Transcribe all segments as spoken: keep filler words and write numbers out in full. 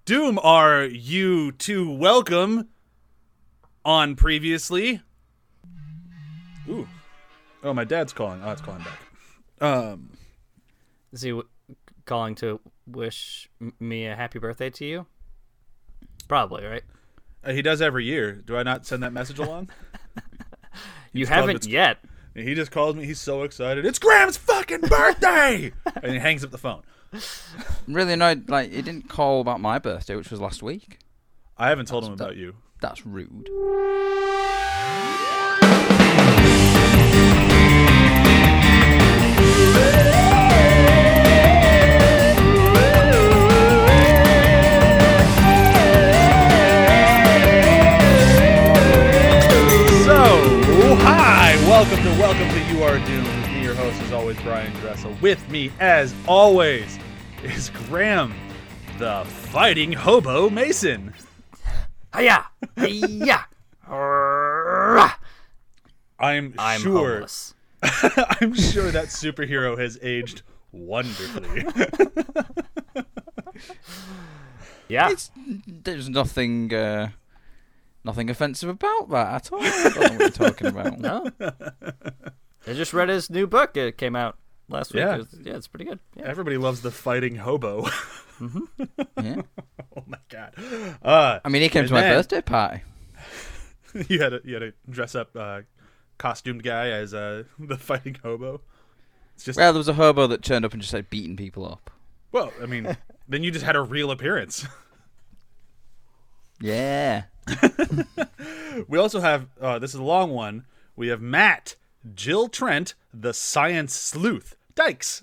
Doom, are you to welcome on previously? Ooh. Oh, my dad's calling. Oh, it's calling back. Um, Is he w- calling to wish m- me a happy birthday to you? Probably, right? uh, he does every year. Do I not send that message along? You just called haven't me- yet. He just calls me. He's so excited. It's Graham's fucking birthday! And he hangs up the phone. I'm really annoyed. Like, he didn't call about my birthday, which was last week. I haven't told him That's- about you. That's rude. Welcome to Welcome to You Are Doomed. With me, your host, as always, Brian Dressel. With me, as always, is Graham, the fighting hobo Mason. Hiya! Hiya! I'm, I'm sure. homeless. I'm sure that superhero has aged wonderfully. Yeah. It's, there's nothing, uh, nothing offensive about that at all. I don't know what you're talking about. No. I just read his new book. It came out last week. Yeah. It was- yeah, it's pretty good. Yeah. Everybody loves the fighting hobo. Yeah. Oh my god. Uh, I mean, he came And to my then- birthday party. you had a you had a dress up uh, costumed guy as uh, the fighting hobo. It's just Well, there was a hobo that turned up and just started beating people up. well, I mean, then you just had a real appearance. Yeah. We also have, uh, this is a long one, we have Matt, Jill Trent, the science sleuth, Dykes.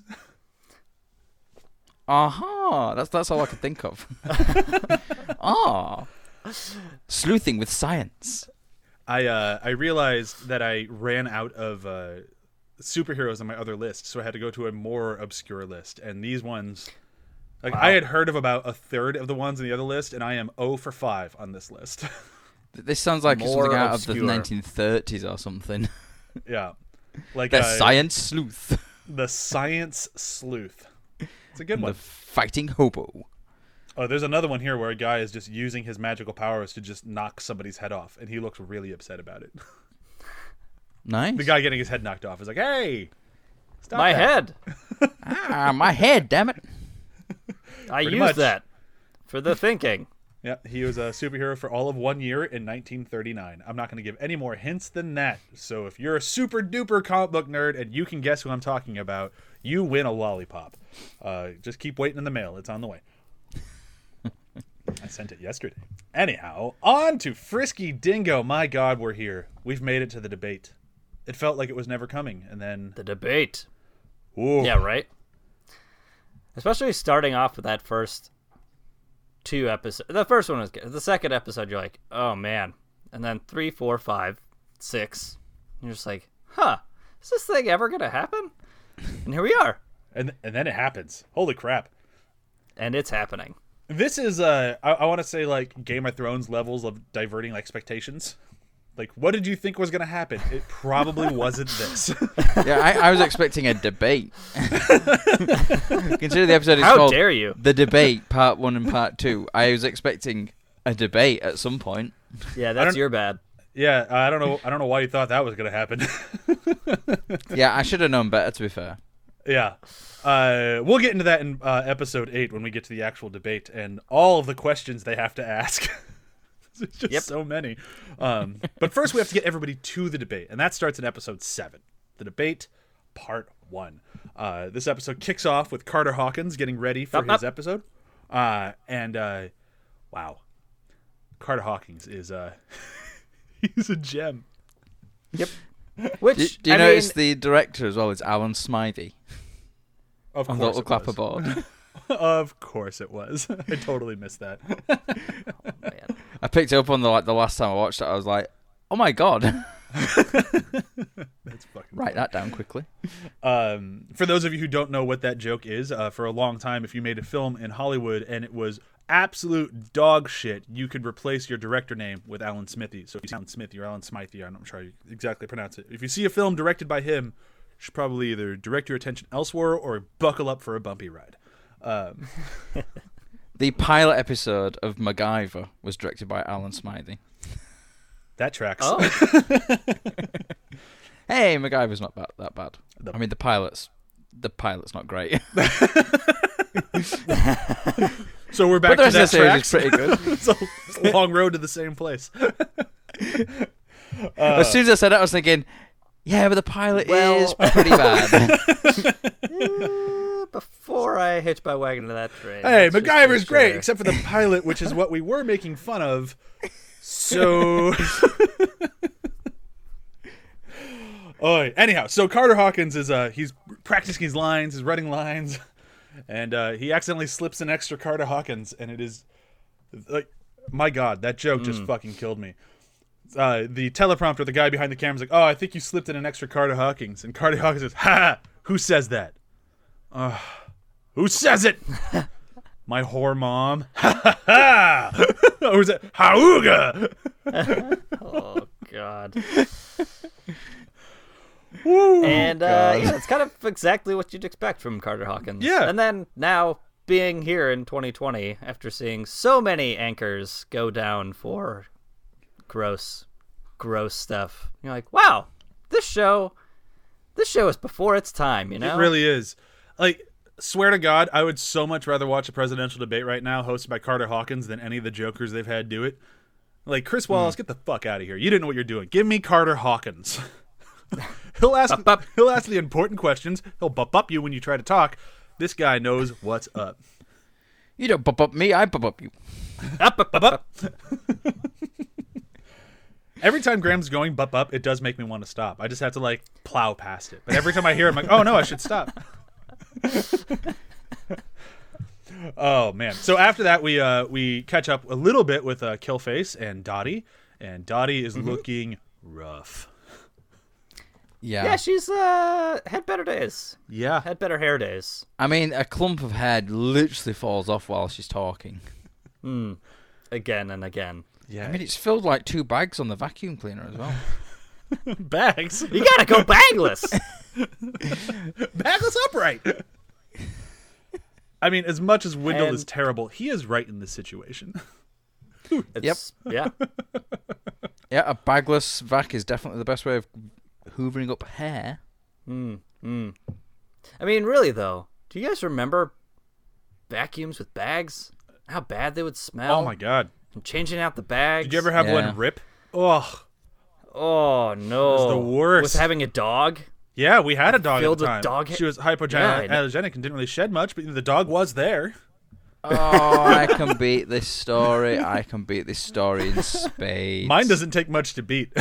Aha! That's that's all I could think of. Ah, sleuthing with science. I uh, I realized that I ran out of uh, superheroes on my other list, so I had to go to a more obscure list. And these ones, like, I had heard of about a third of the ones in the other list, and I am zero for five on this list. This sounds like More something out of obscure. the nineteen thirties or something. Yeah. Like The uh, science sleuth. the science sleuth. It's a good The one. fighting hobo. Oh, there's another one here where a guy is just using his magical powers to just knock somebody's head off, and he looks really upset about it. Nice. The guy getting his head knocked off is like, "Hey, stop My that." head. Ah, my head, damn it. I Pretty used much. that for the thinking. Yeah, he was a superhero for all of one year in nineteen thirty-nine. I'm not going to give any more hints than that. So if you're a super duper comic book nerd and you can guess who I'm talking about, you win a lollipop. Uh, just keep waiting in the mail. It's on the way. I sent it yesterday. Anyhow, on to Frisky Dingo. My God, we're here. We've made it to the debate. It felt like it was never coming, and then The debate. ooh, Yeah, right? Especially starting off with that first two episodes. The first one was good. The second episode, you're like, oh, man. And then three, four, five, six. You're just like, huh, is this thing ever going to happen? And here we are. and and then it happens. Holy crap! And it's happening. This is uh, I, I want to say like Game of Thrones levels of diverting expectations. Like, what did you think was going to happen? It probably wasn't this. Yeah, I, I was expecting a debate. Consider the episode is How called dare you? The Debate, Part One and Part Two. I was expecting a debate at some point. Yeah, don't- that's your bad. Yeah, I don't know. I don't know why you thought that was going to happen. Yeah, I should have known better, to be fair. Yeah, uh, we'll get into that in uh, episode eight when we get to the actual debate and all of the questions they have to ask. It's just Yep. so many. Um, but first, we have to get everybody to the debate, and that starts in episode seven. The debate, part one. Uh, this episode kicks off with Carter Hawkins getting ready for Up, his up. episode, uh, and uh, wow, Carter Hawkins is uh, he's a gem. Which, Do, do you I notice mean, the director as well is Alan Smythe Of on the course, little it clapper was. board? Of course, it was. I totally missed that. man. I picked it up on the like the last time I watched it. I was like, "Oh my god!" That's fucking Write that down quickly. Um, for those of you who don't know what that joke is, uh, for a long time, if you made a film in Hollywood and it was absolute dog shit, you could replace your director name with Alan Smithy. So if you see Alan Smithy or Alan Smythe, I'm not sure how you exactly pronounce it. If you see a film directed by him, you should probably either direct your attention elsewhere or buckle up for a bumpy ride. Um, The pilot episode of MacGyver was directed by Alan Smythe. That tracks. Oh, Hey, MacGyver's not bad, that bad. The- I mean, the pilot's the pilot's not great. So we're But back the to rest that of the series tracks. is pretty good. it's, a, it's a long road to the same place. Uh, As soon as I said it, I was thinking, yeah, but the pilot Well- is pretty bad. Eh, before I hitch my wagon to that train. Hey, let's just MacGyver's make great, sure. except for the pilot, which is what we were making fun of. So, oh, anyhow, so Carter Hawkins is uh he's practicing his lines, he's writing lines, and uh, he accidentally slips an extra Carter Hawkins, and it is like, my God, that joke just fucking killed me. Uh, the teleprompter, the guy behind the camera is like, "Oh, I think you slipped in an extra Carter Hawkins," and Carter Hawkins says, "Ha! Who says that? Uh, who says it? My whore mom." Ha ha ha! Or was it Hauga? Oh God. Woo! And uh, God. yeah, it's kind of exactly what you'd expect from Carter Hawkins. Yeah. And then now being here in twenty twenty, after seeing so many anchors go down for gross, gross stuff, you're like, wow, this show, this show is before its time. You know, It really is. Like, swear to God, I would so much rather watch a presidential debate right now hosted by Carter Hawkins than any of the jokers they've had do it. Like, Chris Wallace, get the fuck out of here. You didn't know what you're doing. Give me Carter Hawkins. he'll ask Bup, bup. he'll ask the important questions. He'll bup up you when you try to talk. This guy knows what's up. You don't bump up me, I bump up you. Up, up, up, up. Every time Graham's going bup up, it does make me want to stop. I just have to, like, plow past it. But every time I hear it, I'm like, oh no, I should stop. Oh man! So after that, we uh we catch up a little bit with uh, Killface and Dottie, and Dottie is looking rough. Yeah. Yeah, she's uh had better days, Yeah, had better hair days. I mean, a clump of hair literally falls off while she's talking. Hmm. Again and again. yeah. I mean, it's filled like two bags on the vacuum cleaner as well. bags, You gotta go bagless. bagless upright. I mean, as much as Wendell is And- terrible, he is right in this situation. It's, yeah. Yeah, a bagless vac is definitely the best way of hoovering up hair. Mm, mm. I mean, really though, do you guys remember vacuums with bags? How bad they would smell. Oh my God! And changing out the bags. Did you ever have Yeah. one rip? Oh, Oh no! was the worst. With having a dog. yeah. We had a dog Filled at the with time. dog ha- She was Yeah, I know. hypoallergenic and didn't really shed much, but the dog was there. Oh, I can beat this story. I can beat this story in spades. Mine doesn't take much to beat.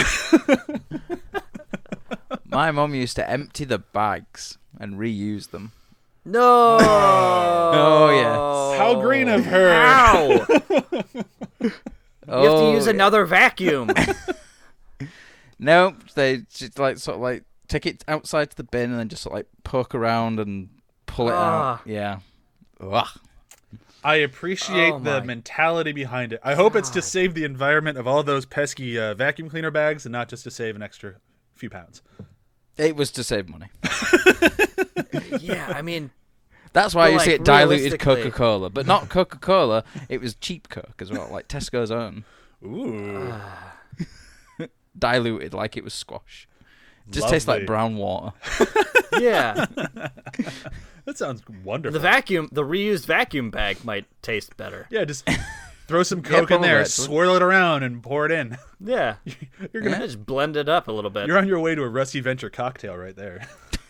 My mum used to empty the bags and reuse them. No. Oh, yes. How green of her! How? You Oh, have to use another vacuum. No, they just like sort of like take it outside to the bin and then just sort of like poke around and pull it Ah. out. Yeah. Ugh. I appreciate Oh the my mentality behind it. I hope it's to God. save the environment of all those pesky uh, vacuum cleaner bags and not just to save an extra few pounds. It was to save money. Yeah, I mean, That's why But, you see like, it diluted realistically- Coca-Cola, but not Coca-Cola. It was cheap Coke as well, like Tesco's own, Ooh. diluted like it was squash. Just tastes Lovely. like brown water. yeah. That sounds wonderful. The vacuum, the reused vacuum bag might taste better. yeah, just throw some Yeah, Coke in probably, there, actually. swirl it around, and pour it in. Yeah. You're gonna, Just blend it up a little bit. you're on your way to a Rusty Venture cocktail right there.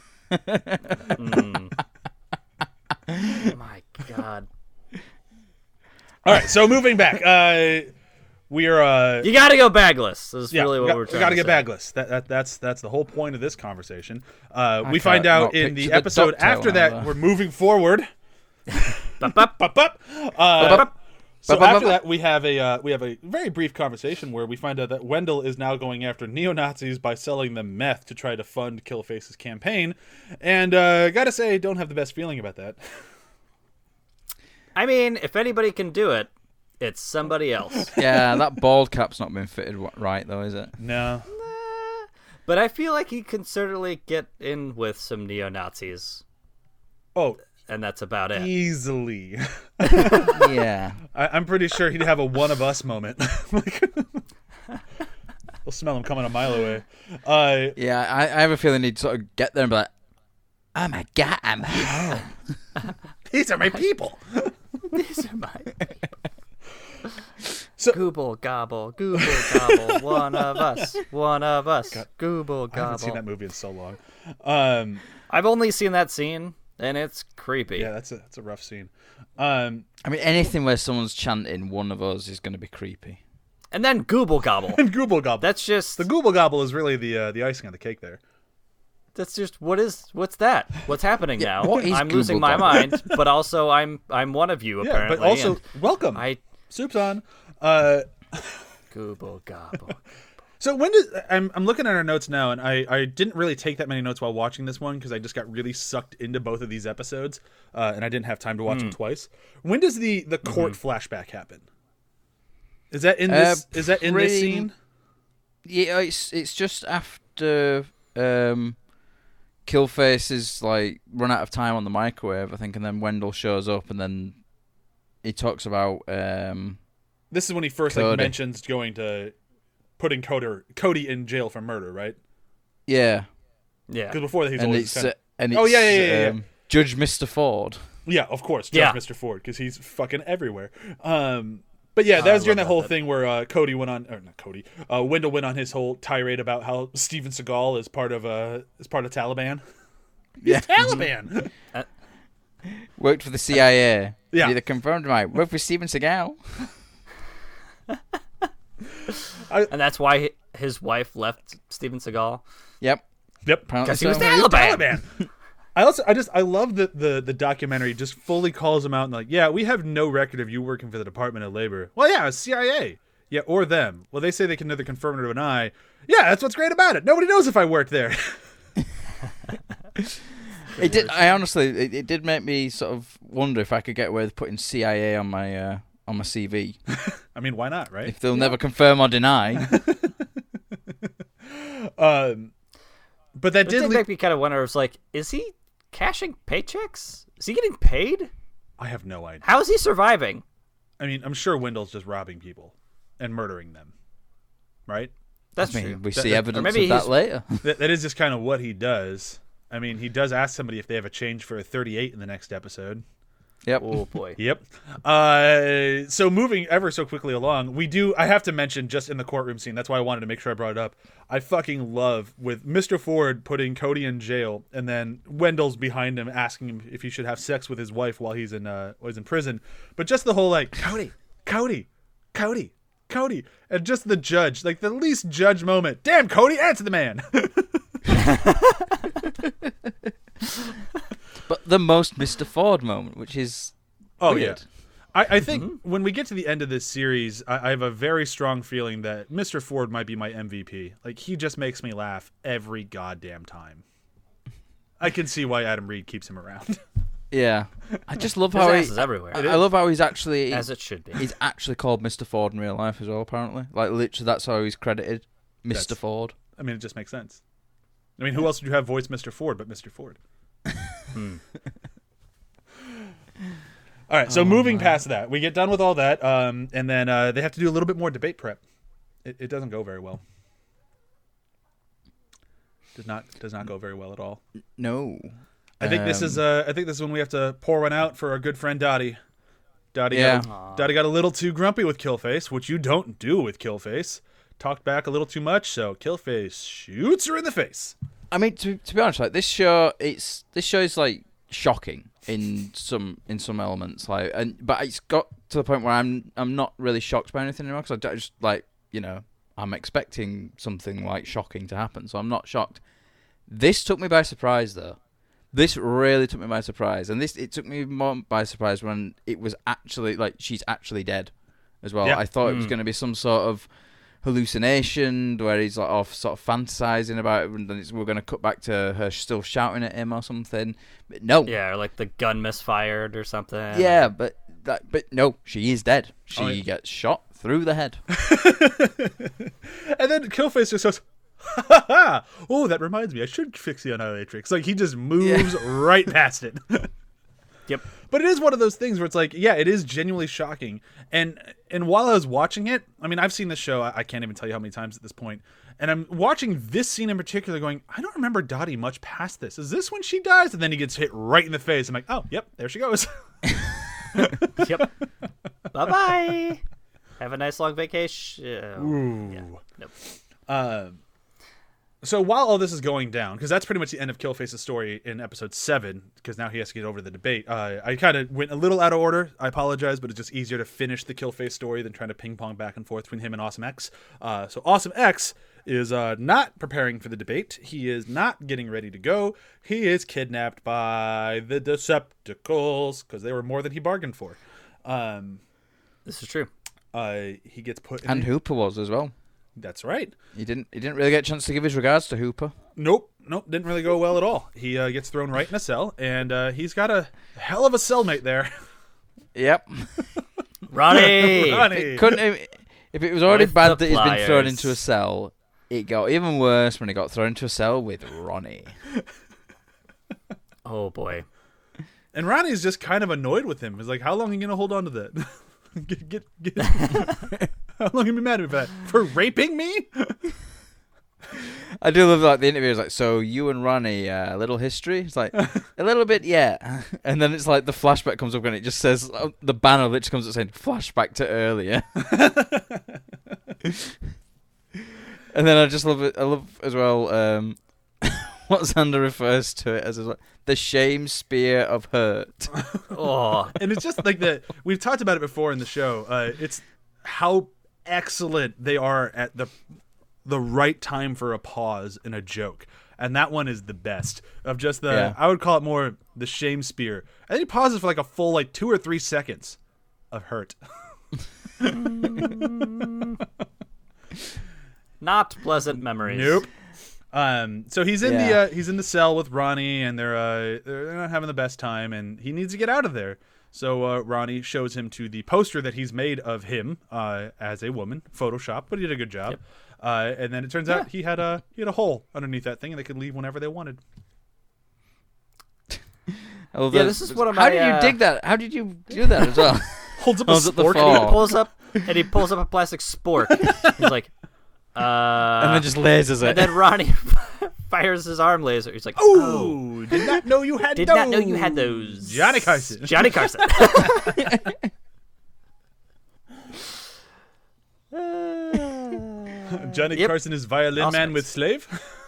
Mm. Oh my God. All right, so moving back, uh, we are. Uh, You gotta go bagless. This is yeah, really we what got, we're we trying got to to get say. bagless. That, that that's that's the whole point of this conversation. Uh, we I find can't out not in picture the the episode ducktail after that either. we're moving forward. Bup, bup. Bup, bup. Uh, Bup, bup. So Bup, bup, after bup. that, we have a uh, we have a very brief conversation where we find out that Wendell is now going after neo Nazis by selling them meth to try to fund Killface's campaign, and uh, gotta say, don't have the best feeling about that. I mean, if anybody can do it, it's somebody else. Yeah, that bald cap's not been fitted wa- right though, is it? No, But I feel like he can certainly get in with some neo-Nazis. oh, and that's about it. Easily. Yeah. I, I'm pretty sure he'd have a one of us moment. Like, we'll smell him coming a mile away. Uh, Yeah, I, I have a feeling he'd sort of get there and be like, oh my god, I'm home. these are my people. These are my So- Google gobble, Google gobble, one of us, one of us, Google I haven't seen gobble. that movie in so long. Um, I've only seen that scene, and it's creepy. yeah, that's a that's a rough scene. Um, I mean, anything where someone's chanting one of us is going to be creepy. And then Google gobble. and Google Gobble. That's just the Google Gobble is really the uh, the icing on the cake there. that's just what is what's that? What's happening now? what is I'm losing Google my gobble? mind, but also I'm I'm one of you Yeah, apparently. but also and welcome. I Soup's on. Uh, Google gobble. so when did I'm I'm looking at our notes now, and I I didn't really take that many notes while watching this one because I just got really sucked into both of these episodes, uh, and I didn't have time to watch Hmm. them twice. When does the the court Mm-hmm. flashback happen? Is that in Uh, this? is that in this pretty- scene? Yeah, it's it's just after um, Killface is like run out of time on the microwave, I think, and then Wendell shows up, and then he talks about um, This is when he first like Cody. mentions going to putting Cody Cody in jail for murder, right? yeah, Yeah. Because before that he's and always it's kind of, uh, and it's Oh, yeah, yeah, yeah, yeah, yeah. um, Judge Mister Ford. yeah, of course, Judge Yeah. Mister Ford, because he's fucking everywhere. Um, but yeah, Oh, that was I during love that whole that. thing where uh, Cody went on, or not Cody, uh, Wendell went on his whole tirade about how Steven Seagal is part of uh, is part of Taliban. Yeah, Taliban. worked for the C I A. Yeah. Neither confirmed my worked for Steven Seagal. And that's why hi- his wife left Steven Seagal. Yep. Yep. Apparently 'Cause he was so. Taliban. Taliban. I also, I just, I love that the the documentary just fully calls him out and like, yeah, we have no record of you working for the Department of Labor. Well, yeah, it's C I A. Yeah, or them. Well, they say they can neither confirm it or deny. Yeah, that's what's great about it. Nobody knows if I worked there. It did. I honestly, it, it did make me sort of wonder if I could get away with putting C I A on my uh, on my C V. I mean, why not, right? If they'll never confirm or deny. Um, but that It did did lead. make me kind of wonder. It's like, is he cashing paychecks? Is he getting paid? I have no idea. How is he surviving? I mean, I'm sure Wendell's just robbing people and murdering them, right? That's I mean, true. we That- see that- evidence maybe of that he's- later. that, that is just kind of what he does. I mean, he does ask somebody if they have a change for a thirty-eight in the next episode. Yep. Oh boy. Yep. Uh, so moving ever so quickly along, we do. I have to mention just in the courtroom scene. That's why I wanted to make sure I brought it up. I fucking love with Mister Ford putting Cody in jail, and then Wendell's behind him asking him if he should have sex with his wife while he's in uh, while he's in prison. But just the whole like Cody, Cody, Cody, Cody, and just the judge, like the least judge moment. Damn, Cody, answer the man. But the most Mister Ford moment, which is Oh weird. yeah. I, I think when we get to the end of this series, I, I have a very strong feeling that Mister Ford might be my M V P. Like, he just makes me laugh every goddamn time. I can see why Adam Reed keeps him around. Yeah. I just love His how ass he, is everywhere. I, I love how he's actually As it should be. he's actually called Mister Ford in real life as well. Apparently, like literally, that's how he's credited, Mister That's- Ford. I mean, it just makes sense. I mean, who else would you have voice Mister Ford but Mister Ford? All right, so moving past that, we get done with all that, um, and then uh, they have to do a little bit more debate prep. It, it doesn't go very well. Does not does not go very well at all. No. I think this is Um, uh, I think this is when we have to pour one out for our good friend Dottie. Dottie, Yeah. got, Dottie got a little too grumpy with Killface, which you don't do with Killface. Talked back a little too much, so Killface shoots her in the face. I mean, to to be honest, like this show, it's this show is like shocking in some in some elements, like, and but it's got to the point where I'm I'm not really shocked by anything anymore because I just like you know I'm expecting something like shocking to happen, so I'm not shocked. This took me by surprise, though. This really took me by surprise, and this it took me more by surprise when it was actually like she's actually dead, as well. Yeah. I thought it was Mm. going to be some sort of hallucination where he's like off sort of fantasizing about it, and then it's, we're going to cut back to her still shouting at him or something. But no, Yeah, or like the gun misfired or something. yeah, but that, but no, she is dead. She Oh, yeah. gets shot through the head. And then Killface just goes, ha ha ha! Oh, that reminds me, I should fix the Annihilatrix. Like, he just moves right past it. Yep. But it is one of those things where it's like, yeah, it is genuinely shocking. And and while I was watching it, I mean, I've seen this show, I, I can't even tell you how many times at this point. And I'm watching this scene in particular going, I don't remember Dottie much past this. Is this when she dies? And then he gets hit right in the face. I'm like, oh, yep, there she goes. Yep. Bye-bye. Have a nice long vacation. Ooh. Yeah. Nope. Um, so while all this is going down, because that's pretty much the end of Killface's story in episode seven, because now he has to get over the debate. Uh, I kind of went a little out of order. I apologize, but it's just easier to finish the Killface story than trying to ping pong back and forth between him and Awesome X. Uh, so Awesome X is uh, not preparing for the debate. He is not getting ready to go. He is kidnapped by the Decepticons because they were more than he bargained for. Um, This is true. uh, he gets put in And a- Hooper was as well. That's right. He didn't. He didn't really get a chance to give his regards to Hooper. Nope, nope, didn't really go well at all. He uh, gets thrown right in a cell, and uh, he's got a hell of a cellmate there. Yep. Ronnie! Ronnie. Couldn't. If, if it was already With bad the that he's been thrown pliers. into a cell, it got even worse when he got thrown into a cell with Ronnie. Oh, boy. And Ronnie's just kind of annoyed with him. He's like, how long are you going to hold on to that? get, get, get. How long are you mad at me for that? For raping me? I do love like the interview is like, so you and Ronnie, uh, a little history? It's like, a little bit, yeah. And then it's like the flashback comes up and it just says, uh, the banner literally comes up saying, flashback to earlier. And then I just love it. I love as well um, what Xander refers to it as, as well, the shame spear of hurt. Oh, And it's just like the, we've talked about it before in the show. Uh, it's how excellent they are at the the right time for a pause in a joke. And that one is the best of just the, Yeah. I would call it more the shame spear. And then he pauses for like a full like two or three seconds of hurt. not pleasant memories. Nope. Um, so he's in the Yeah. uh, he's in the cell with Ronnie, and they're uh, they're not having the best time, and he needs to get out of there. So uh, Ronnie shows him to the poster that he's made of him uh, as a woman, Photoshop, but he did a good job. Yep. Uh, and then it turns out he had a he had a hole underneath that thing, and they could leave whenever they wanted. I love Yeah, that- this is one of How my, did you uh, dig that? How did you do that as well? Holds up a Holds up the spork. phone. He pulls up, and he pulls up a plastic spork. He's like, uh... And then just lasers it. And then Ronnie fires his arm laser. He's like, oh, Ooh, did not know you had did those. not know you had those. Johnny Carson. Johnny Carson. Johnny Yep. Carson is violin Awesome. man with slave.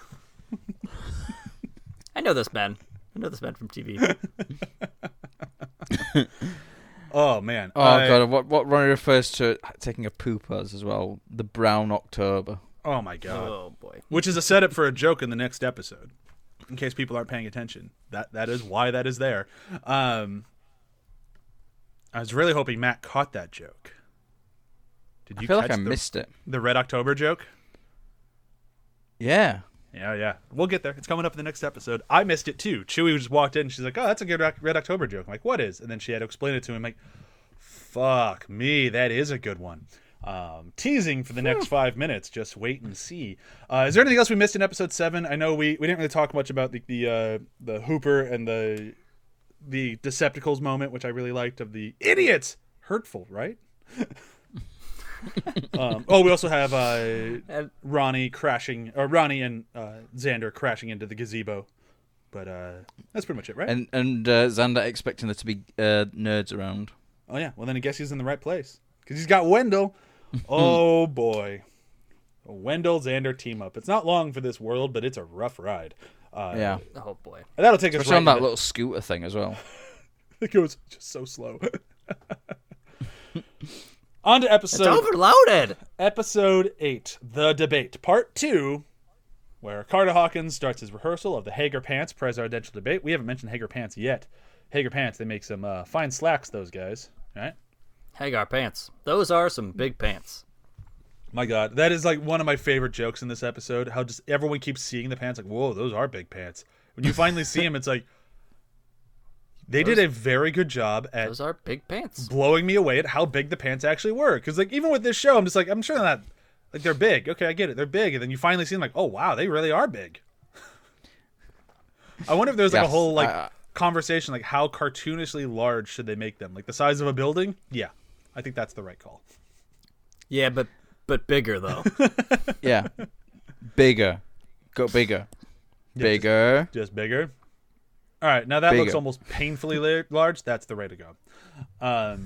I know this man. I know this man from T V. Oh man. Oh I- god, what what Ronnie refers to taking a poop as as well, the brown October. Oh my god. Oh boy. Which is a setup for a joke in the next episode, in case people aren't paying attention. That that is why that is there. Um, I was really hoping Matt caught that joke. Did you I feel catch like I the, missed it. the Red October joke? Yeah. Yeah, yeah. We'll get there. It's coming up in the next episode. I missed it too. Chewie just walked in. She's like, "Oh, that's a good Roc- Red October joke." I'm like, "What is?" And then she had to explain it to him. I'm like, "Fuck me, that is a good one." Um, teasing for the next five minutes. Just wait and see. Uh, is there anything else we missed in episode seven? I know we, we didn't really talk much about the the uh, the Hooper and the the Decepticons moment, which I really liked. Of the idiots, hurtful, right? um, oh, we also have uh, And Ronnie crashing, or Ronnie and uh, Xander crashing into the gazebo. But uh, that's pretty much it, right? And and uh, Xander expecting there to be uh, nerds around. oh yeah, well then I guess he's in the right place because he's got Wendell. Oh boy, a Wendell Xander team up. It's not long for this world, but it's a rough ride. Uh, Yeah. oh boy. that'll take us Especially right on that into- little scooter thing as well. It goes just so slow. On to It's episode overloaded. episode eight, the debate, part two, where Carter Hawkins starts his rehearsal of the Hager Pants presidential debate. We haven't mentioned Hager Pants yet. Hager Pants, they make some uh, fine slacks, those guys. All right. Hagar pants. Those are some big pants. My God, that is like one of my favorite jokes in this episode. How just everyone keeps seeing the pants, like, whoa, those are big pants. When you finally see them, it's like they Those- did a very good job at Those are big pants. blowing me away at how big the pants actually were. Because like even with this show, I'm just like, I'm sure they're not like they're big. Okay, I get it, they're big, and then you finally see them, like, oh wow, they really are big. I wonder if there's like a Yes, whole like I- conversation, like how cartoonishly large should they make them? Like the size of a building? Yeah, I think that's the right call. Yeah, but but bigger though. Yeah, bigger, go bigger, Yeah, bigger. Just, just bigger. All right, now that Bigger. looks almost painfully la- large. That's the way to go. Um,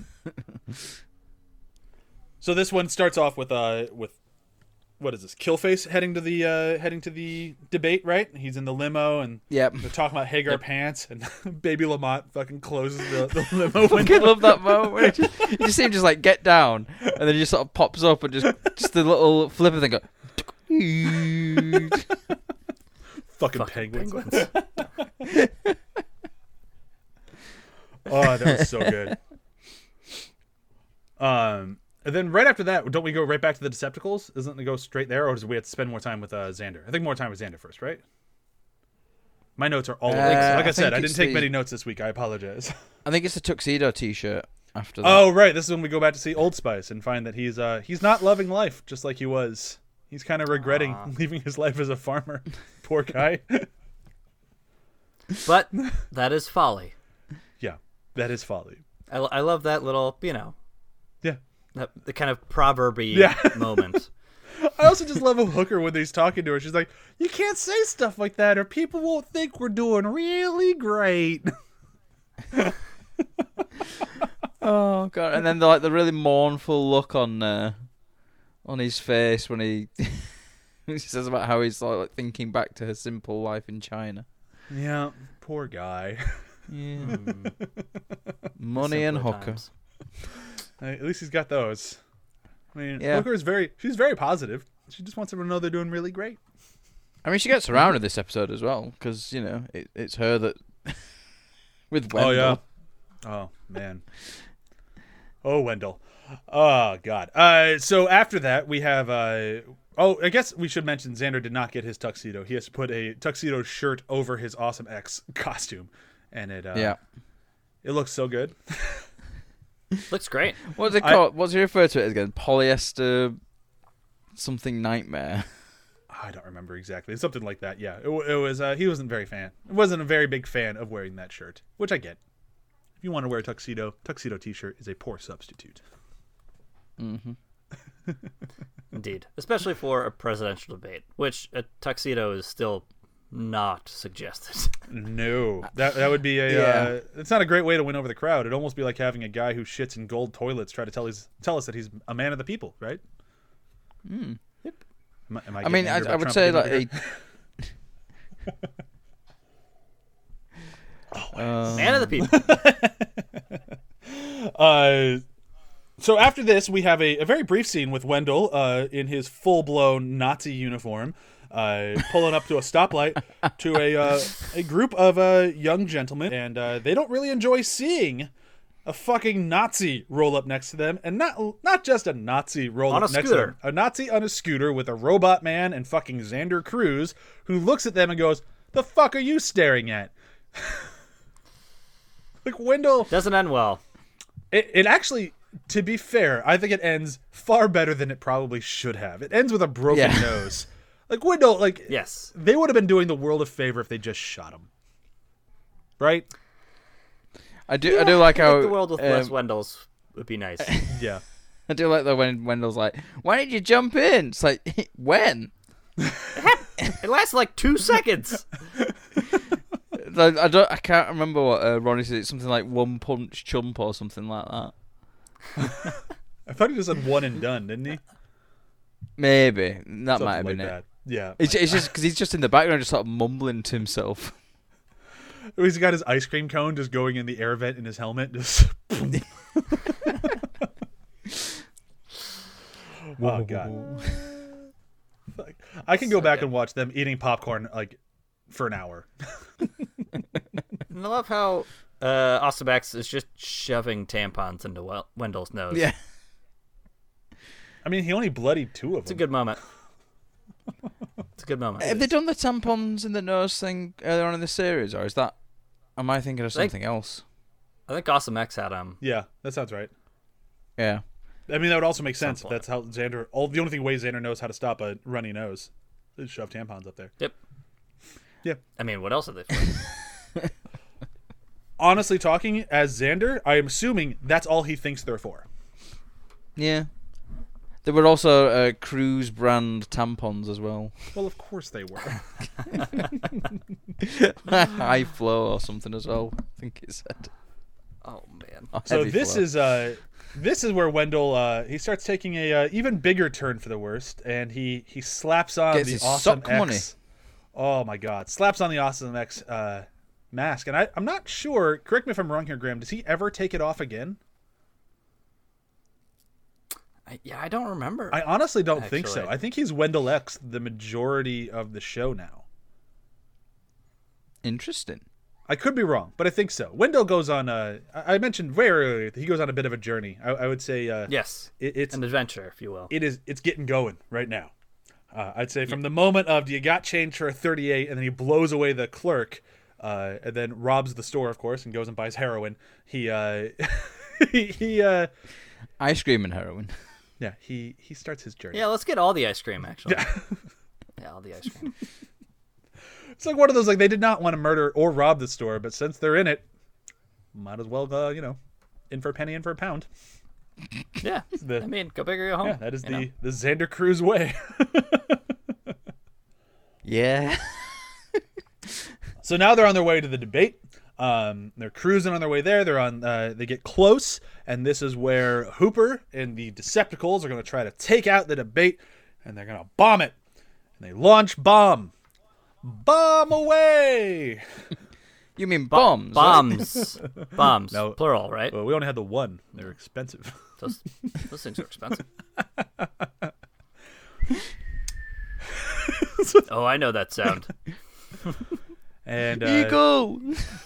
so this one starts off with uh with what is this? Killface heading to the uh, heading to the debate, right? He's in the limo and Yep. they're talking about Hagar Yep. Pants, and Baby Lamont fucking closes the, the limo I window. love that moment. Where it just, you just see him just like get down, and then he just sort of pops up and just just the little flipper thing go. Fucking, Fucking penguins. penguins. Oh, that was so good. Um, and then right after that, don't we go right back to the Decepticons? Isn't it go straight there, or does we have to spend more time with uh, Xander? I think more time with Xander first, right? My notes are all over. Uh, the place. Like I, I said, think I didn't it's take the- many notes this week. I apologize. I think it's a tuxedo T-shirt after that. Oh, right. This is when we go back to see Old Spice and find that he's uh he's not loving life just like he was. He's kind of regretting Aw. leaving his life as a farmer. Poor guy. But that is folly. Yeah, that is folly. I, I love that little, you know, Yeah. that, the kind of proverby Yeah. moment. I also just love a Hooker when he's talking to her. She's like, "You can't say stuff like that, or people won't think we're doing really great." Oh god! And then the, like the really mournful look on uh, on his face when he he says about how he's like, like thinking back to his simple life in China. Yeah, poor guy. Yeah. Mm, Money and simpler hooker. times. At least he's got those. I mean, Yeah. Hooker is very. She's very positive. She just wants everyone to know they're doing really great. I mean, she gets around in this episode as well because you know it, it's her that with Wendell. Oh yeah. Oh man. Oh Wendell. Oh god. Uh, so after that we have. Uh, oh, I guess we should mention Xander did not get his tuxedo. He has to put a tuxedo shirt over his Awesome X costume, and it. Uh, Yeah. It looks so good. Looks great. What's it I- called? What's he refer to it as again? Polyester something nightmare. I don't remember exactly. Something like that. Yeah. It, wa- it was. Uh, he wasn't very fan. Wasn't a very big fan of wearing that shirt, which I get. If you want to wear a tuxedo, tuxedo T-shirt is a poor substitute. Mm-hmm. Indeed. Especially for a presidential debate, which a tuxedo is still not suggested. No, that that would be a. Yeah. Uh, it's not a great way to win over the crowd. It'd almost be like having a guy who shits in gold toilets try to tell his tell us that he's a man of the people, right? Mm. Am I, am I, I getting mean, I, angry I about would Trump say again like over he. here? Uh, Man of the people. Uh, so after this, we have a, a very brief scene with Wendell uh, in his full-blown Nazi uniform, uh, pulling up to a stoplight to a uh, a group of uh, young gentlemen, and uh, they don't really enjoy seeing a fucking Nazi roll up next to them, and not not just a Nazi roll On up a next to scooter. them, a Nazi on a scooter with a robot man and fucking Xander Cruz, who looks at them and goes, "The fuck are you staring at?" Like Wendell. Doesn't end well. It, it actually, to be fair, I think it ends far better than it probably should have. It ends with a broken Yeah. nose. Like Wendell, like Yes. they would have been doing the world a favor if they just shot him, right? I do. I do like I how think the world with um, less Wendells would be nice. Yeah. I do like that when Wendell's like, "Why did you jump in?" It's like, when? It lasts like two seconds. Like, I don't. I can't remember what uh, Ronnie said. It's something like one punch chump or something like that. I thought he just said one and done, didn't he? Maybe that Something might have like been it. that. Yeah. It's, it's just because he's just in the background, just sort of mumbling to himself. He's got his ice cream cone just going in the air vent in his helmet. Just. Oh god. Fuck. I can go So back good. and watch them eating popcorn like for an hour. And I love how uh, Awesome X is just shoving tampons into Wel- Wendell's nose. Yeah. I mean, he only bloodied two of It's a them. good moment. It's a good moment. Have they done the tampons in the nose thing earlier on in the series, or is that? Am I thinking of I think- something else? I think Awesome X had um. Yeah, that sounds right. Yeah. I mean, that would also make sense if Some that's how Xander. All the only thing way Xander knows how to stop a runny nose is shove tampons up there. Yep. Yeah. I mean, what else are they for? honestly talking, as Xander, I am assuming that's all he thinks they're for. Yeah. There were also uh, Cruise brand tampons as well. Well, of course they were. High flow or something as well, I think it said. Oh man. Oh, So heavy this flow. is uh, this is where Wendell uh, he starts taking a uh, even bigger turn for the worst, and he he slaps on Gets the his Awesome sock X. money. Oh my God! Slaps on the Awesome X uh, mask, and I I'm not sure. Correct me if I'm wrong here, Graham. Does he ever take it off again? I, yeah, I don't remember. I honestly don't think so. Actually. I think he's Wendell X the majority of the show now. Interesting. I could be wrong, but I think so. Wendell goes on. Uh, I I mentioned very earlier that he goes on a bit of a journey. I, I would say. Uh, yes, it, it's an adventure, if you will. it is. It's getting going right now. Uh, I'd say from the moment of do you got change for a thirty-eight, and then he blows away the clerk, uh, and then robs the store, of course, and goes and buys heroin. He uh, he, he uh, Ice cream and heroin. yeah he he starts his journey. Yeah, let's get all the ice cream. Actually, yeah, all the ice cream. It's like one of those like they did not want to murder or rob the store, but since they're in it, might as well uh, you know, in for a penny, in for a pound. Yeah, The- I mean, go big or go home. Yeah, that is you the know? the Xander Cruz way. Yeah. So now they're on their way to the debate. Um, they're cruising on their way there. They're on. Uh, they get close, and this is where Hooper and the Decepticons are going to try to take out the debate, and they're going to bomb it. And they launch bomb, bomb away. You mean bombs? right? Bombs, bombs, No. plural, right? Well, we only had the one. They're expensive. Those, those things are expensive. Oh, I know that sound. And uh, Eagle.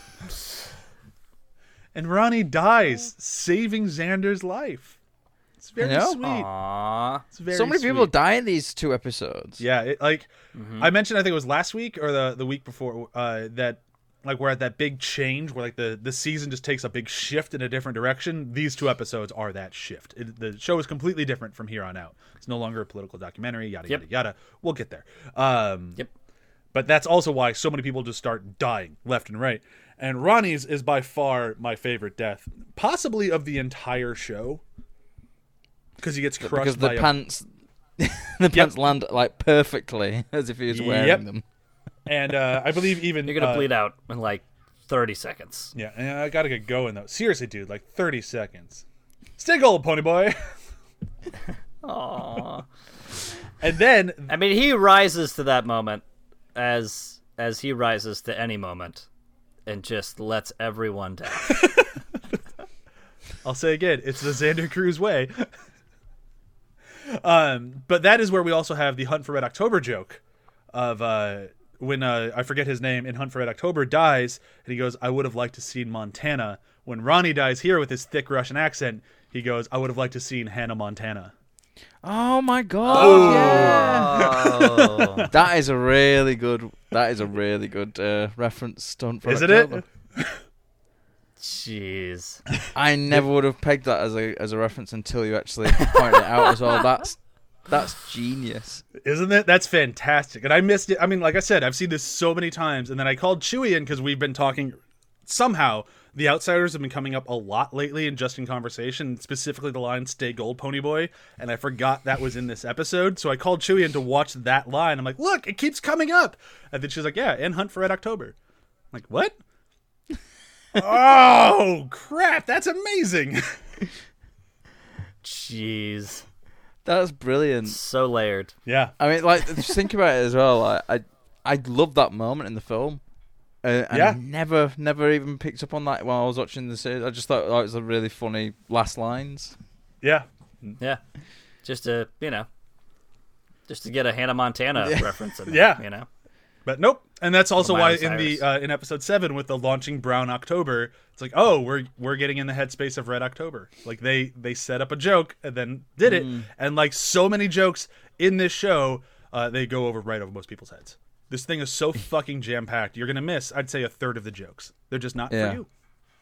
and Ronnie dies, saving Xander's life. It's very I know. sweet. Aww. It's very So many people sweet. die in these two episodes. Yeah, it, like Mm-hmm. I mentioned, I think it was last week or the the week before uh, that, like we're at that big change where like the the season just takes a big shift in a different direction. These two episodes are that shift. It, the show is completely different from here on out. It's no longer a political documentary. Yada Yep. yada yada. We'll get there. Um, Yep. But that's also why so many people just start dying left and right. And Ronnie's is by far my favorite death, possibly of the entire show, because he gets crushed Because by the a pants, the pants land like perfectly as if he was wearing Yep. them. and uh, I believe even You're gonna uh, bleed out in like thirty seconds. Yeah, and I gotta get going though. Seriously, dude, like thirty seconds. Stay gold, pony boy. Aww. And then, I mean, he rises to that moment as as he rises to any moment, and just lets everyone down. I'll say again, it's the Xander Cruz way. um, but that is where we also have the Hunt for Red October joke of uh, when uh, I forget his name in Hunt for Red October dies, and he goes, "I would have liked to seen Montana." When Ronnie dies here with his thick Russian accent, he goes, "I would have liked to seen Hannah Montana." Oh my god! Yeah. Oh. That is a really good. That is a really good uh, reference done for. Isn't October. it? Jeez. I never would have pegged that as a as a reference until you actually pointed it out as well. That's that's genius. Isn't it? That's fantastic. And I missed it. I mean, like I said, I've seen this so many times. And then I called Chewy in because we've been talking. Somehow, The Outsiders have been coming up a lot lately and just in conversation, specifically the line, "Stay gold, pony boy." And I forgot that was in this episode. So I called Chewy in to watch that line. I'm like, look, it keeps coming up. And then she's like, yeah, and Hunt for Red October. I'm like, what? Oh, crap. That's amazing. Jeez. That's brilliant. So layered. Yeah. I mean, like, just think about it as well. I I, I love that moment in the film. Uh, and Yeah. never, never even picked up on that while I was watching the series. I just thought that was a really funny last lines. Yeah. Yeah. Just to, you know, just to get a Hannah Montana Yeah. reference in there, Yeah. you know? But nope. And that's also why Miley in the Cyrus. uh, in episode seven with the launching Brown October, it's like, oh, we're we're getting in the headspace of Red October. Like they they set up a joke and then did it, and like so many jokes in this show, uh, they go over right over most people's heads. This thing is so fucking jam packed. You're gonna miss, I'd say, a third of the jokes. They're just not Yeah. for you.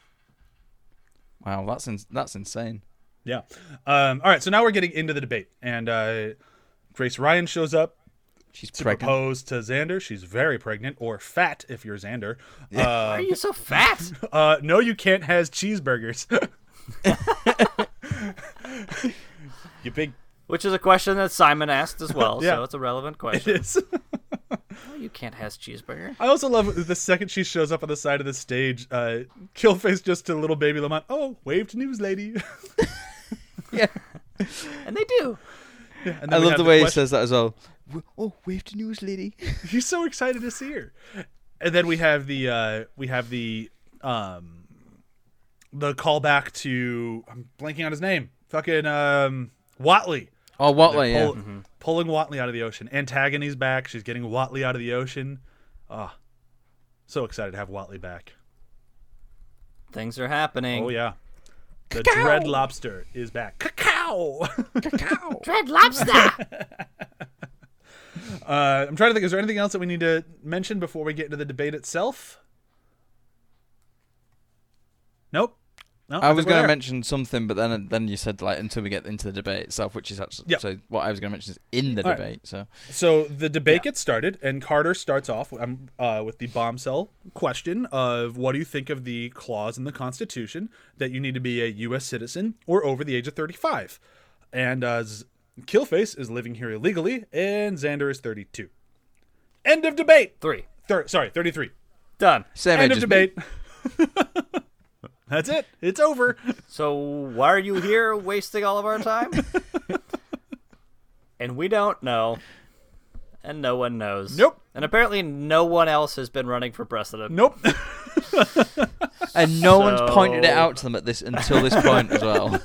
Wow, that's in, that's insane. Yeah. Um, all right. So now we're getting into the debate, and uh, Grace Ryan shows up. She's to pregnant. propose to Xander. She's very pregnant, or fat if you're Xander. Why Uh, are you so fat? uh, no, you can't has cheeseburgers. You big Which is a question that Simon asked as well, Yeah. so it's a relevant question. is. Oh, you can't has cheeseburger. I also love the second she shows up on the side of the stage, uh, Killface just to little baby Lamont. Oh, wave to news lady. Yeah. And they do. And then I we love have the way he question- says that as well. W- Oh, wave to news lady. He's so excited to see her. And then we have the uh, we have the um, the callback to I'm blanking on his name. Fucking um, Watley. Oh, Watley, yeah. Pull- Pulling Watley out of the ocean. Antagony's back. She's getting Watley out of the ocean. Ah, so excited to have Watley back. Things are happening. Oh yeah, the Dread Lobster is back. Cacao. Cacao. Red lobster! Uh, I'm trying to think. Is there anything else that we need to mention before we get into the debate itself? Nope. No, I was think we're going to there. mention something, but then then you said like until we get into the debate itself, which is actually Yep. so. What I was going to mention is in the All right. debate. So So the debate gets started, and Carter starts off um, uh, with the bombshell question of what do you think of the clause in the Constitution that you need to be a U S citizen or over the age of thirty-five? And uh, Z- Killface is living here illegally, and Xander is thirty-two. End of debate. Three. Thir- sorry, thirty-three. Done. same End age of as me. debate. That's it. It's over. So why are you here wasting all of our time? And we don't know. And no one knows. Nope. And apparently no one else has been running for president. Nope. And no one's pointed it So- out to them at this until this point as well.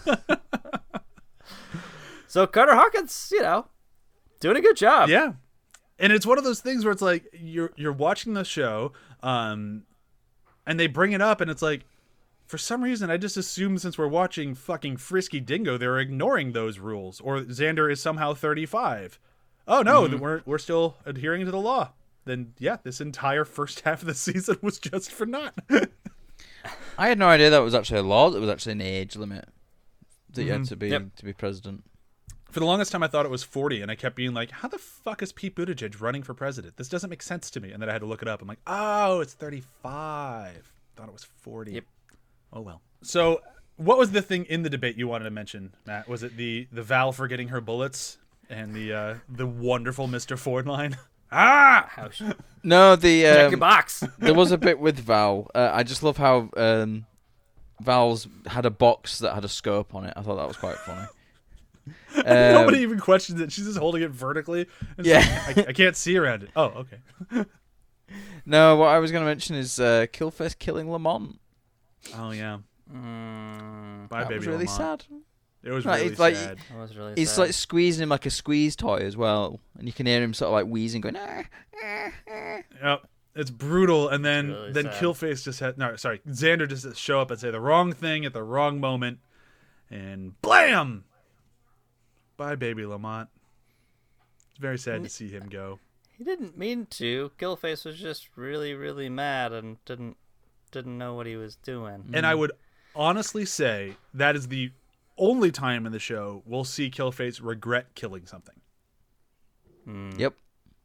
So Carter Hawkins, you know, doing a good job. Yeah. And it's one of those things where it's like you're you're watching the show, um, and they bring it up, and it's like, for some reason, I just assume since we're watching fucking Frisky Dingo, they're ignoring those rules, or Xander is somehow thirty-five. Oh no, then we're we're still adhering to the law. Then yeah, this entire first half of the season was just for naught. I had no idea that was actually a law. That was actually an age limit that you Mm-hmm. had to be Yep. to be president. For the longest time, I thought it was forty, and I kept being like, how the fuck is Pete Buttigieg running for president? This doesn't make sense to me. And then I had to look it up. I'm like, oh, it's thirty-five. Thought it was forty. Yep. Oh, well. So what was the thing in the debate you wanted to mention, Matt? Was it the, the Val for getting her bullets and the uh, the wonderful Mister Ford line? ah! How sh- No, the Check your um, box. there was a bit with Val. Uh, I just love how um, Val's had a box that had a scope on it. I thought that was quite funny. Um, Nobody even questions it. She's just holding it vertically. And Yeah. yeah. I, I can't see around it. Oh, okay. No, what I was going to mention is uh, Killface killing Lamont. Oh, yeah. Mm, Bye, That baby was really Lamont. sad. It was Right, really it's like- sad. that was really He's sad. like squeezing him like a squeeze toy as well, and you can hear him sort of like wheezing, going. Ah, ah, ah. Yep. It's brutal, and then Really then sad. Killface just had no sorry Xander just has to show up and say the wrong thing at the wrong moment, and blam! Bye, baby Lamont. It's very sad to see him go. He didn't mean to. Killface was just really, really mad and didn't didn't know what he was doing. And I would honestly say that is the only time in the show we'll see Killface regret killing something. Yep.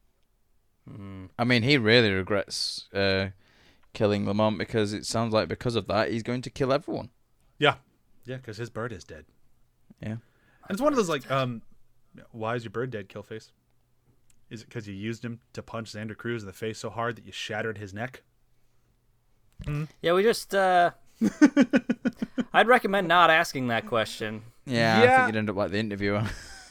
I mean, he really regrets uh, killing Lamont because it sounds like because of that he's going to kill everyone. Yeah, yeah, because his bird is dead. Yeah. And it's one of those like, um, why is your bird dead, Killface? Is it because you used him to punch Xander Cruz in the face so hard that you shattered his neck? Yeah, we just. uh I'd recommend not asking that question. Yeah, I Yeah. think you'd end up like the interviewer.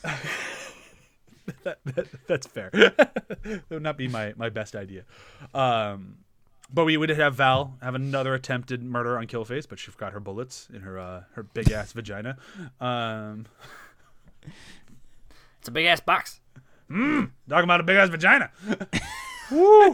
that, that, that's fair. That would not be my, my best idea. Um, but we would have Val have another attempted murder on Killface, but she forgot her bullets in her uh, her big ass vagina. Um, It's a big ass box. talking about a big ass vagina. Woo!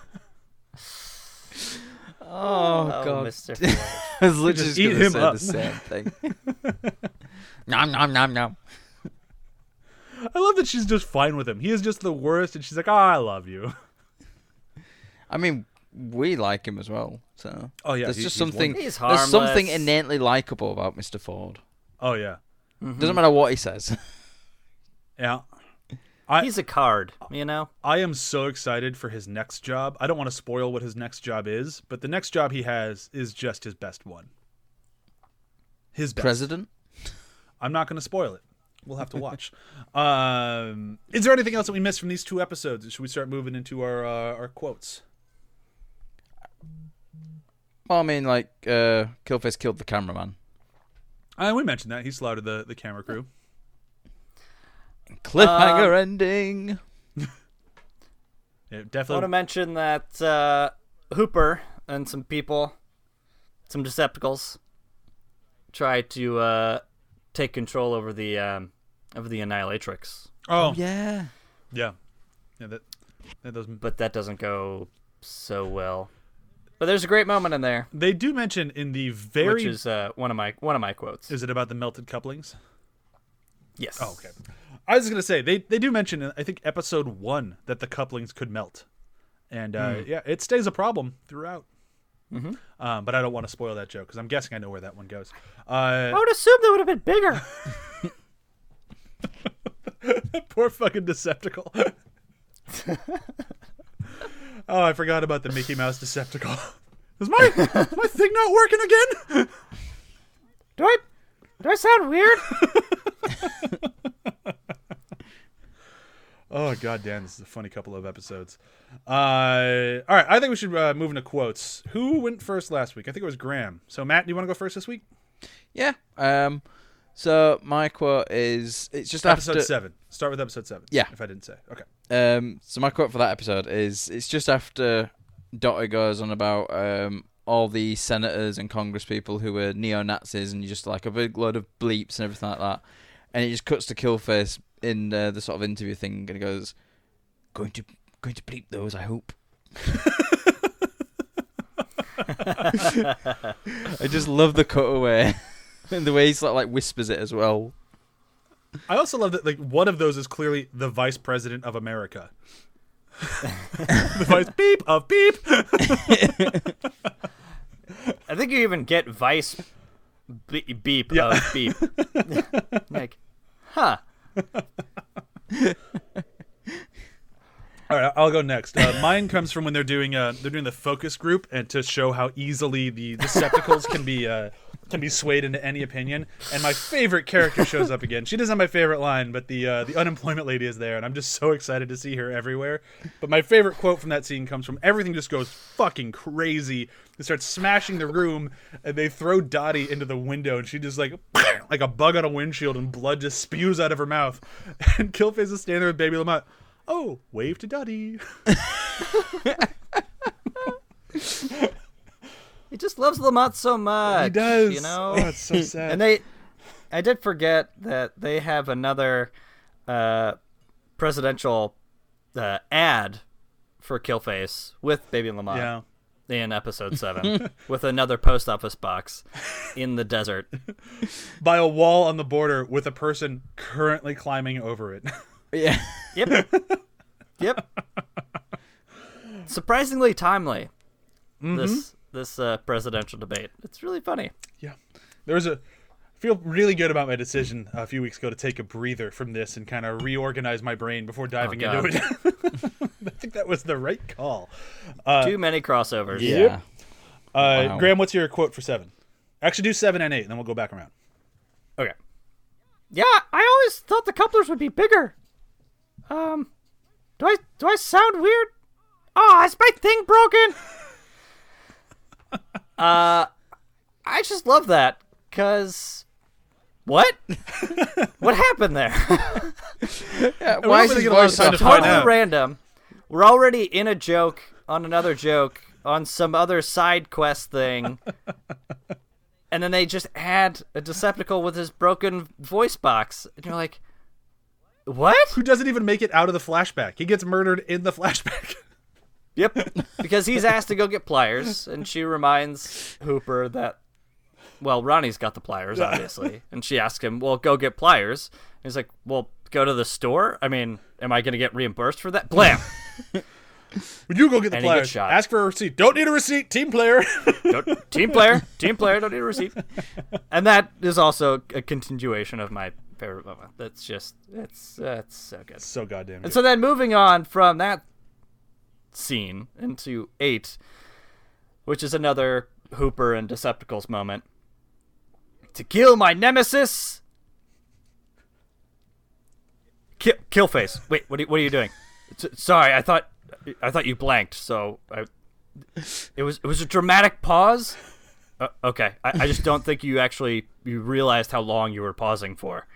Oh, Oh, god. Mister Ford. I was literally Just just eat going to him say up. the same thing. nom nom nom nom. I love that she's just fine with him. He is just the worst, and she's like, oh, I love you. I mean, we like him as well. So Oh, yeah, there's he- just he's something. wonderful. He's There's something harmless. innately likable about Mister Ford. Oh, yeah. Doesn't matter what he says. Yeah. I, He's a card, you know? I am so excited for his next job. I don't want to spoil what his next job is, but the next job he has is just his best one. His best. President? I'm not going to spoil it. We'll have to watch. um, is there anything else that we missed from these two episodes? Should we start moving into our uh, our quotes? Well, I mean, like, uh, Killface killed the cameraman. Uh, we mentioned that. He slaughtered the, the camera crew. Cliffhanger Uh, Yeah, ending. I want definitely. to mention that uh, Hooper and some people, some Decepticons, try to uh, take control over the um, over the Annihilatrix, Oh, Yeah. yeah. Yeah, that, that doesn't. but that doesn't go so well. But there's a great moment in there, They do mention in the very. which is uh, one of my one of my quotes. Is it about the melted couplings? Yes. Oh, okay. I was just gonna say they, they do mention in I think episode one that the couplings could melt, and uh, Hmm. yeah, it stays a problem throughout. Mm-hmm. Um, but I don't want to spoil that joke because I'm guessing I know where that one goes. Uh, I would assume they would have been bigger. poor fucking Decepticle. Oh, I forgot about the Mickey Mouse Decepticle. Is my is my thing not working again? Do I do I sound weird? Oh god damn, this is a funny couple of episodes. Uh, all right, I think we should uh, move into quotes. Who went first last week? I think it was Graham. So Matt, do you want to go first this week? Yeah. Um. So my quote is, it's just Episode after. seven. Start with episode seven. Yeah. If I didn't say. Okay. Um. So my quote for that episode is, it's just after Dottie goes on about um all the senators and Congress people who were neo-Nazis, and you just like a big load of bleeps and everything like that, and it just cuts to Killface in uh, the sort of interview thing, and he goes, "Going to going to bleep those, I hope." I just love the cutaway and the way he sort of like whispers it as well. I also love that like one of those is clearly the vice president of America. The vice beep of beep. I think you even get Vice be- beep Yeah. of beep. Like, huh? All right, I'll go next. Uh, mine comes from when they're doing uh, they're doing the focus group, and to show how easily the Decepticons can be uh, can be swayed into any opinion. And my favorite character shows up again. She doesn't have my favorite line, but the uh, the unemployment lady is there, and I'm just so excited to see her everywhere. But my favorite quote from that scene comes from everything just goes fucking crazy. They start smashing the room, and they throw Dottie into the window, and she just like like a bug on a windshield, and blood just spews out of her mouth. And Killface is standing there with Baby Lamont. Oh, wave to Dottie. He just loves Lamont so much. He does. You know? Oh, it's so sad. And they, I did forget that they have another uh, presidential uh, ad for Killface with Baby Lamont yeah. in episode seven with another post office box in the desert. By a wall on the border with a person currently climbing over it. Yeah. Yep. Yep. Surprisingly timely. Mm-hmm. This this uh, presidential debate. It's really funny. Yeah. There was a I feel really good about my decision a few weeks ago to take a breather from this and kind of reorganize my brain before diving Oh, into it. I think that was the right call. Uh, Too many crossovers. Yeah. uh, Wow. Graham, what's your quote for seven? Actually, do seven and eight, and then we'll go back around. Okay. Yeah, I always thought the couplers would be bigger. Um, do I do I sound weird? Oh, is my thing broken? uh, I just love that, cause what? What happened there? Yeah, don't why is really his get a lot of voice time so to find Totally out. random. We're already in a joke on another joke on some other side quest thing. And then they just add a Decepticle with his broken voice box. And you're like, what? Who doesn't even make it out of the flashback? He gets murdered in the flashback. Yep. Because he's asked to go get pliers, and she reminds Hooper that, well, Ronnie's got the pliers, obviously. And she asks him, well, go get pliers. And he's like, well, go to the store? I mean, am I going to get reimbursed for that? Blam! Would you go get the And he gets pliers? shot. Ask for a receipt. Don't need a receipt. Team player. Don't, team player. Team player. Don't need a receipt. And that is also a continuation of my favorite moment. That's just it's that's so good. So goddamn good. And so then moving on from that scene into eight, which is another Hooper and Decepticons moment. To kill my nemesis. Kill, Killface. Wait, what are, what are you doing? S- sorry, I thought I thought you blanked. So I, it was it was a dramatic pause. Uh, okay, I, I just don't think you actually you realized how long you were pausing for.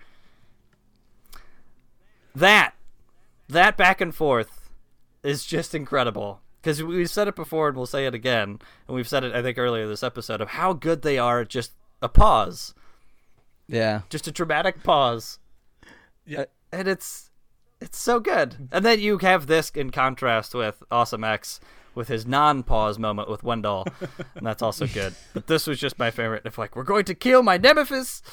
That that back and forth is just incredible. Because we've said it before and we'll say it again, and we've said it I think earlier this episode of how good they are at just a pause. Yeah. Just a dramatic pause. Yeah. And it's it's so good. And then you have this in contrast with Awesome X with his non-pause moment with Wendell, and that's also good. But this was just my favorite. If like, we're going to kill my nemesis.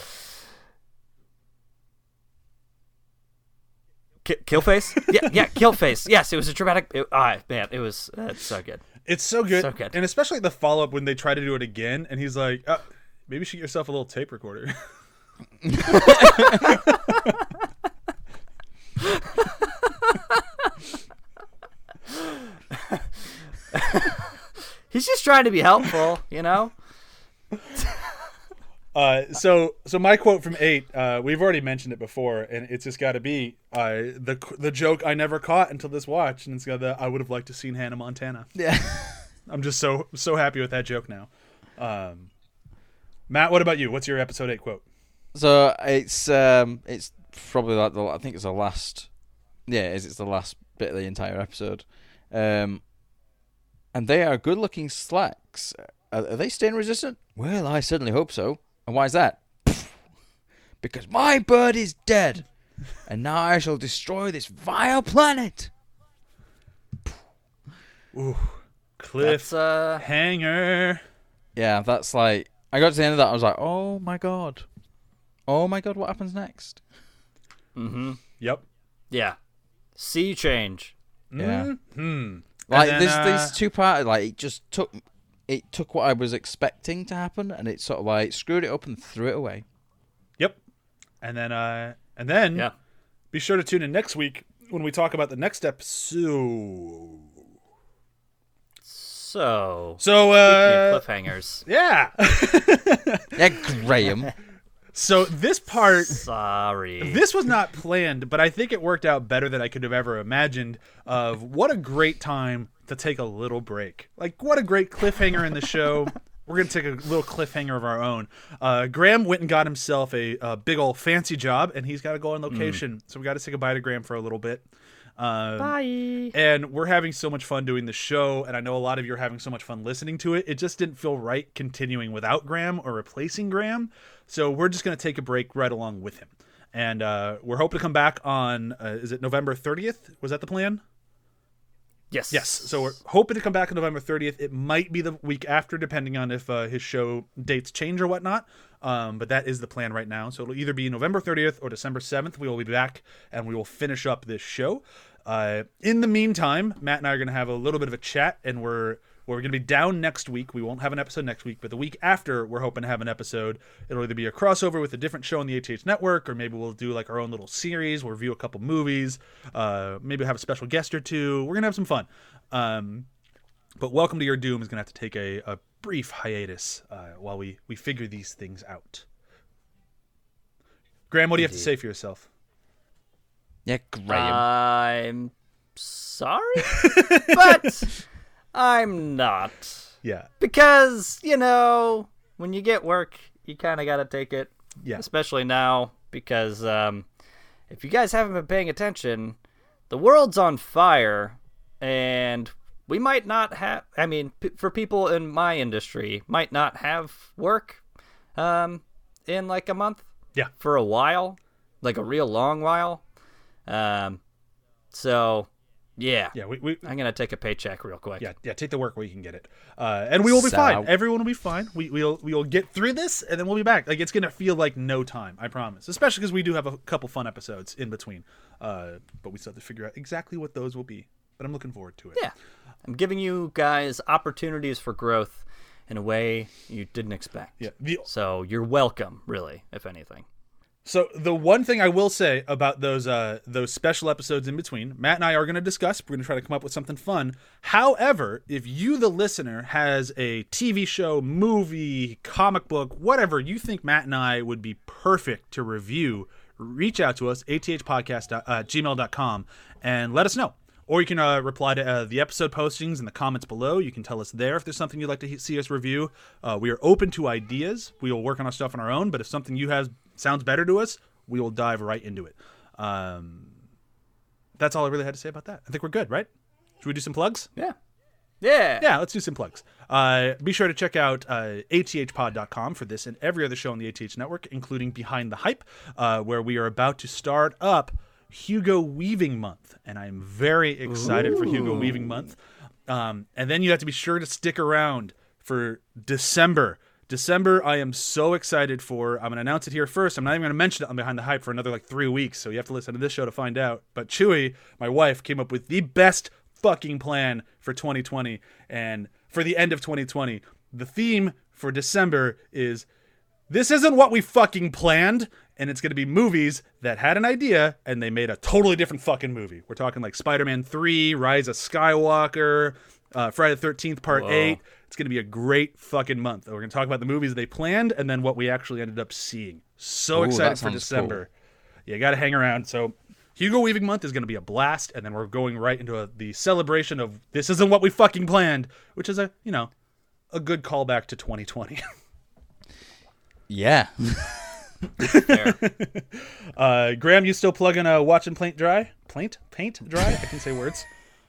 Ki- Killface? Yeah, yeah, Killface. Yes, it was a dramatic. It, ah, man, it was. Uh, it's so good. It's so good. So good. And especially the follow-up when they try to do it again, and he's like, uh, maybe you should get yourself a little tape recorder. He's just trying to be helpful, you know? Uh, so, so my quote from eight, uh, we've already mentioned it before, and it's just got to be uh, the the joke I never caught until this watch, and it's got the I would have liked to seen Hannah Montana. Yeah. I'm just so so happy with that joke now. Um, Matt, what about you? What's your episode eight quote? So it's um it's probably like the I think it's the last yeah it's, it's the last bit of the entire episode, um, and they are good looking slacks. Are, are they stain resistant? Well, I certainly hope so. And why is that? Because my bird is dead, and now I shall destroy this vile planet. Ooh, cliff That's, uh... hanger. Yeah, that's like I got to the end of that. I was like, oh my god, oh my god, what happens next? Mm-hmm. Yep. Yeah. Sea change. Yeah. Hmm. Like then, this, uh, these two parts, like it just took, it took what I was expecting to happen, and it sort of like screwed it up and threw it away. Yep. And then, uh, and then, Yeah. be sure to tune in next week when we talk about the next episode. So. So, uh, cliffhangers. yeah. Yeah, Graham. So this part, Sorry. this was not planned, but I think it worked out better than I could have ever imagined. Of what a great time to take a little break. Like, what a great cliffhanger in the show. We're going to take a little cliffhanger of our own. Uh, Graham went and got himself a, a big old fancy job, and he's got to go on location. Mm. So we got to say goodbye to Graham for a little bit. Um, Bye. And we're having so much fun doing the show, and I know a lot of you are having so much fun listening to it. It just didn't feel right continuing without Graham or replacing Graham. So we're just going to take a break right along with him. And uh, we're hoping to come back on, uh, is it November thirtieth? Was that the plan? Yes. Yes. So we're hoping to come back on November thirtieth. It might be the week after, depending on if uh, his show dates change or whatnot. Um, but that is the plan right now. So it'll either be November thirtieth or December seventh. We will be back and we will finish up this show. Uh, in the meantime, Matt and I are going to have a little bit of a chat, and we're we're going to be down next week. We won't have an episode next week, but the week after, we're hoping to have an episode. It'll either be a crossover with a different show on the H H network, or maybe we'll do like our own little series. We'll review a couple movies. Uh, maybe we'll have a special guest or two. We're going to have some fun. Um, but Welcome to Your Doom is going to have to take a, a brief hiatus uh, while we, we figure these things out. Graham, what do you have to say for yourself? Yeah, Graham. I'm sorry, but I'm not. Yeah. Because, you know, when you get work, you kind of got to take it. Yeah. Especially now, because um, if you guys haven't been paying attention, the world's on fire, and we might not have, I mean, p- for people in my industry, might not have work um, in like a month. Yeah. For a while, like a real long while. Um, so, yeah. Yeah, we, we I'm going to take a paycheck real quick. Yeah, yeah, take the work where you can get it. Uh, and we will be So- fine. Everyone will be fine. We, we'll we'll get through this, and then we'll be back. Like, it's going to feel like no time, I promise. Especially because we do have a couple fun episodes in between. Uh, but we still have to figure out exactly what those will be. But I'm looking forward to it. Yeah. I'm giving you guys opportunities for growth in a way you didn't expect. Yeah. The, So you're welcome, really, if anything. So the one thing I will say about those uh, those special episodes in between, Matt and I are going to discuss. We're going to try to come up with something fun. However, if you, the listener, has a T V show, movie, comic book, whatever you think Matt and I would be perfect to review, reach out to us, a t h podcast at gmail dot com, and let us know. Or you can uh, reply to uh, the episode postings in the comments below. You can tell us there if there's something you'd like to he- see us review. Uh, we are open to ideas. We will work on our stuff on our own, but if something you have sounds better to us, we will dive right into it. Um, that's all I really had to say about that. I think we're good, right? Should we do some plugs? Yeah. Yeah. Yeah, let's do some plugs. Uh, be sure to check out uh, a t h pod dot com for this and every other show on the A T H network, including Behind the Hype, uh, where we are about to start up Hugo Weaving Month, and I'm very excited Ooh. for Hugo Weaving Month. Um, and then you have to be sure to stick around for December. December, I am so excited for. I'm going to announce it here first. I'm not even going to mention it on Behind the Hype for another like three weeks, so you have to listen to this show to find out. But Chewy, my wife, came up with the best fucking plan for twenty twenty and for the end of twenty twenty. The theme for December is "This isn't what we fucking planned," and it's going to be movies that had an idea and they made a totally different fucking movie. We're talking like Spider-Man three, Rise of Skywalker, uh, Friday the thirteenth Part Whoa. eight. It's going to be a great fucking month. We're going to talk about the movies they planned and then what we actually ended up seeing. So Ooh, excited for December. Cool. You got to hang around. So Hugo Weaving Month is going to be a blast, and then we're going right into a, the celebration of "This isn't what we fucking planned," which is a, you know, a good callback to twenty twenty. Yeah. uh, Graham, you still plugging uh, Watching Paint Dry? Paint? Paint Dry? I can say words.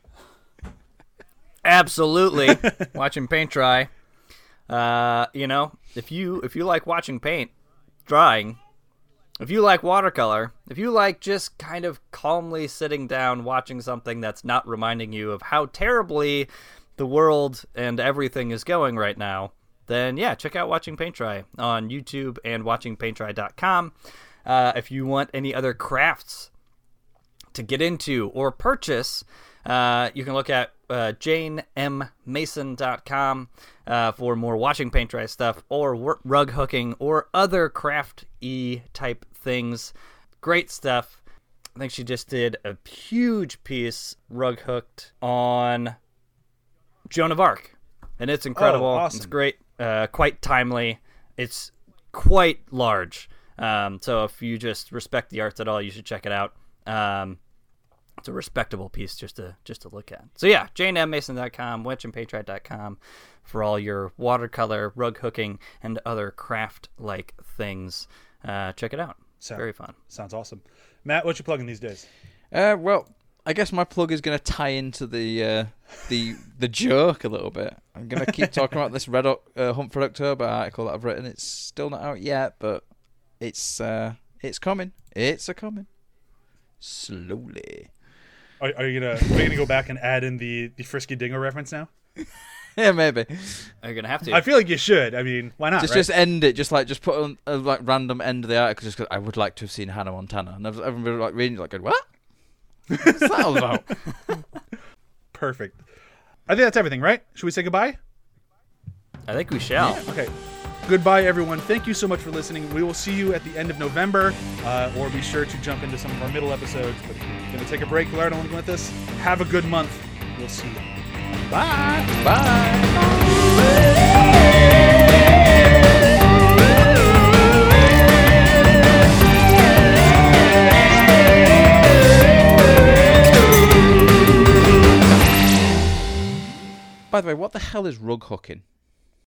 Absolutely. Watching paint dry. Uh, you know, if you if you like watching paint drying, if you like watercolor, if you like just kind of calmly sitting down watching something that's not reminding you of how terribly the world and everything is going right now, then yeah, check out Watching Paint Dry on YouTube and watching paint dry dot com. Uh, if you want any other crafts to get into or purchase, uh, you can look at uh, jane m mason dot com uh, for more Watching Paint Dry stuff, or wor- rug hooking, or other craft-y type things. Great stuff. I think she just did a huge piece rug hooked on Joan of Arc, and it's incredible. Oh, awesome. It's great, uh, quite timely. It's quite large. Um, so if you just respect the arts at all, you should check it out. Um, it's a respectable piece just to just to look at. So yeah, jane m mason dot com, watching paint dry dot com for all your watercolor, rug hooking, and other craft-like things. Uh, check it out. It's very fun. Sounds awesome. Matt, what you plugging these days? Uh, well, I guess my plug is going to tie into the uh, the the joke a little bit. I'm going to keep talking about this Red o- uh, Hunt for October article that I've written. It's still not out yet, but it's uh, it's coming. It's a coming. Slowly. Are, are you gonna are you gonna go back and add in the, the Frisky Dingo reference now? Yeah, maybe. Are you gonna have to? I feel like you should. I mean, why not? Just right? just end it. Just like just put on a like random end of the article. Just 'cause I would like to have seen Hannah Montana, and I've everybody like reading it like going, what? What's that all about? Perfect. I think that's everything, right? Should we say goodbye? I think we shall. Yeah. Okay. Goodbye, everyone. Thank you so much for listening. We will see you at the end of November, uh, or be sure to jump into some of our middle episodes. But if you're going to take a break, learn along with us. Have a good month. We'll see you. Bye. Bye. By the way, what the hell is rug hooking?